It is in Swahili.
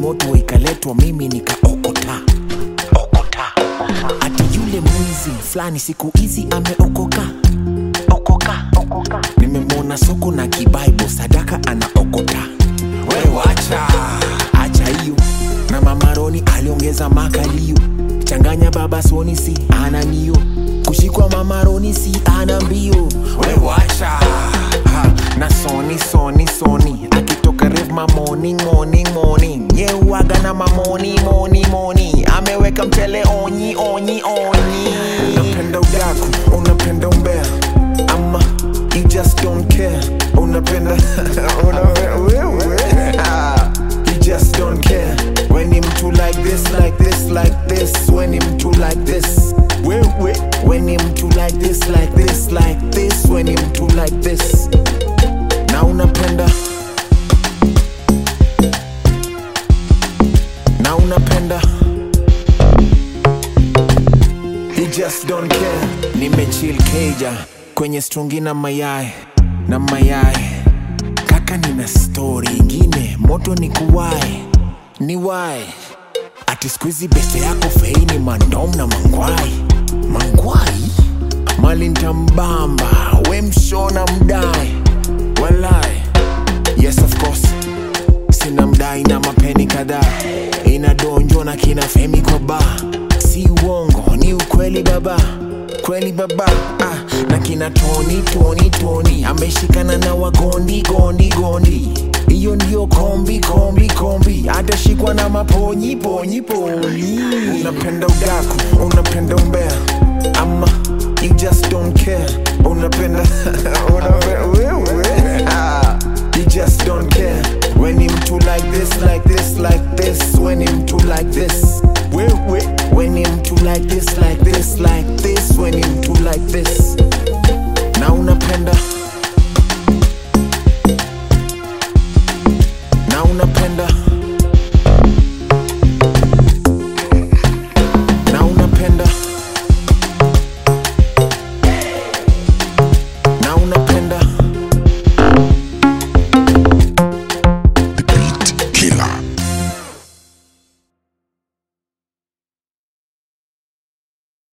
moto ikaletwa, mimi nikaokota. Ati yule mwizi flani siku hizi ameokoka. Nimemwona soko na kibaibo sadaka anaokota. We wacha, acha hiyo. Na mama Roni aliongeza makalio. Changanya baba Soni si ana mio. Kushikwa mama Roni si ana mbio. We wacha, na Soni akitoka rev ma morning Yewaga na ma morning ameweka mchele onyi. Unapenda udaku, unapenda umbea, ama you just don't care. Unapenda you just don't care. When him too like this. When him too like this. When him too like this. When him too like this. Na unapenda you just don't care. Nimechill keja kwenye strungi na mayai kaka, nina story ingine moto ni kuwai ati squeezy beste yako fei ni mandom na mangwai mali ntambamba we mshona mdai walai. Yes of course sina mdai na mapeni kadhaa, inadonjo na kina Femi kwa bar. Si uongo ni ukweli baba, na kina Tony ameshikana na wagondi. Iyo ndio kombi atashikwa na maponyi. Unapenda udaku, unapenda umbea, ama you just don't care. Unapenda you just don't care. When him too like this. When him too like this. When him too like this. When him too like this.